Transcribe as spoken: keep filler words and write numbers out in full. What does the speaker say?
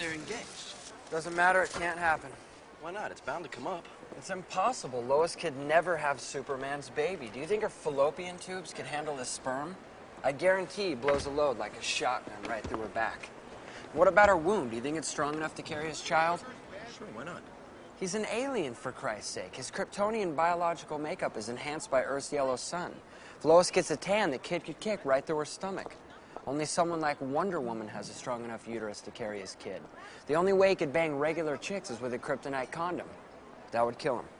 they're engaged. Doesn't matter, it can't happen. Why not? It's bound to come up. It's impossible. Lois could never have Superman's baby. Do you think her fallopian tubes could handle his sperm? I guarantee he blows a load like a shotgun right through her back. What about her womb? Do you think it's strong enough to carry his child? Sure, why not? He's an alien, for Christ's sake. His Kryptonian biological makeup is enhanced by Earth's yellow sun. If Lois gets a tan, the kid could kick right through her stomach. Only someone like Wonder Woman has a strong enough uterus to carry his kid. The only way he could bang regular chicks is with a kryptonite condom. That would kill him.